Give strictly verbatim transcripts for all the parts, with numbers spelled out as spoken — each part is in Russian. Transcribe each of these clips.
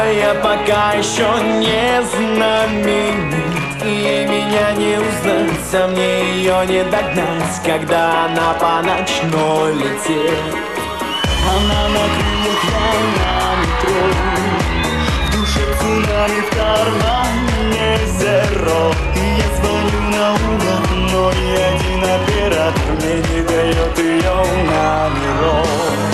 я пока еще не знаменит, и меня не узнать, а мне ее не догнать, когда она по ночной летит. Она на крыльях, я на метро, в душе цунами, в кармане зеро. И я звоню на угол, но ни один оператор мне не дает ее номеров.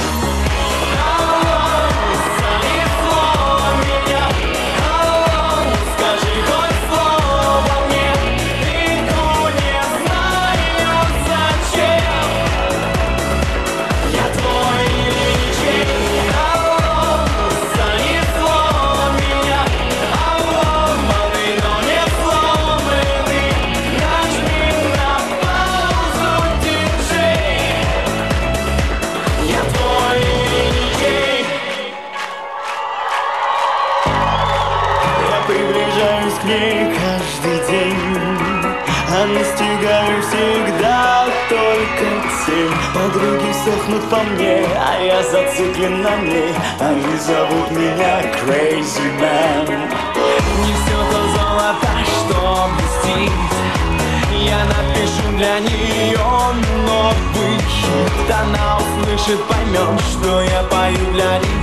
Приближаюсь к ней каждый день, а настигаю всегда только тень. Подруги сохнут по мне, а я зациклен на ней. Они зовут меня Crazy Man. Не все то золото, что блестит, я напишу для нее новый хит. Она услышит, поймет, что я пою для них.